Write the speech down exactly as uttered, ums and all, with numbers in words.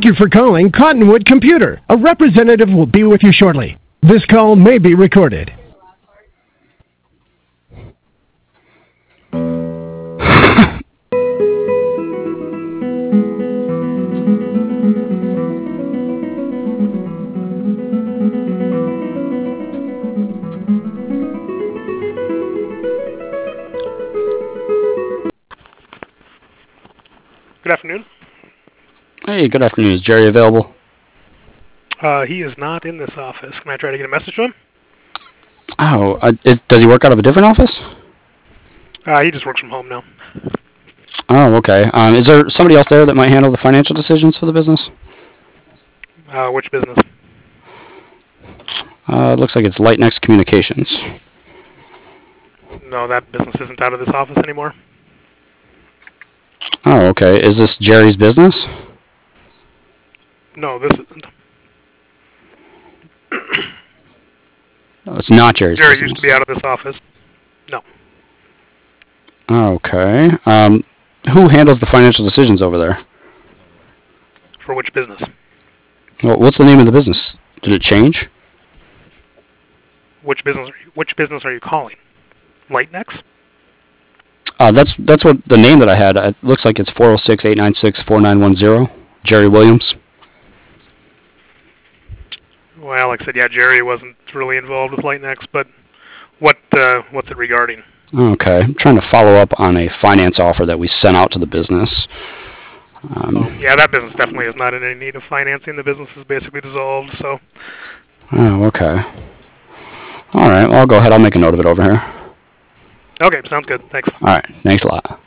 Thank you for calling Cottonwood Computer. A representative will be with you shortly. This call may be recorded. Good afternoon. Hey, good afternoon. Is Jerry available? Uh, he is not in this office. Can I try to get a message to him? Oh, uh, is, does he work out of a different office? Uh, he just works from home now. Oh, okay. Um, is there somebody else there that might handle the financial decisions for the business? Uh, which business? Uh, it looks like it's Lightnext Communications. No, that business isn't out of this office anymore. Oh, okay. Is this Jerry's business? No, this isn't. No, it's not Jerry's Jerry business. used to be out of this office. No. Okay. Um, who handles the financial decisions over there? For which business? Well, what's the name of the business? Did it change? Which business? Are you, which business are you calling? Lightnext? Uh, that's that's what the name that I had. It looks like it's four oh six, eight nine six, four nine one zero. Jerry Williams. Well, like I said, yeah, Jerry wasn't really involved with Lightnext, but what uh, what's it regarding? Okay. I'm trying to follow up on a finance offer that we sent out to the business. Um, oh, yeah, that business definitely is not in any need of financing. The business is basically dissolved, so. Oh, okay. All right. Well, I'll go ahead. I'll make a note of it over here. Okay, sounds good. Thanks. All right. Thanks a lot.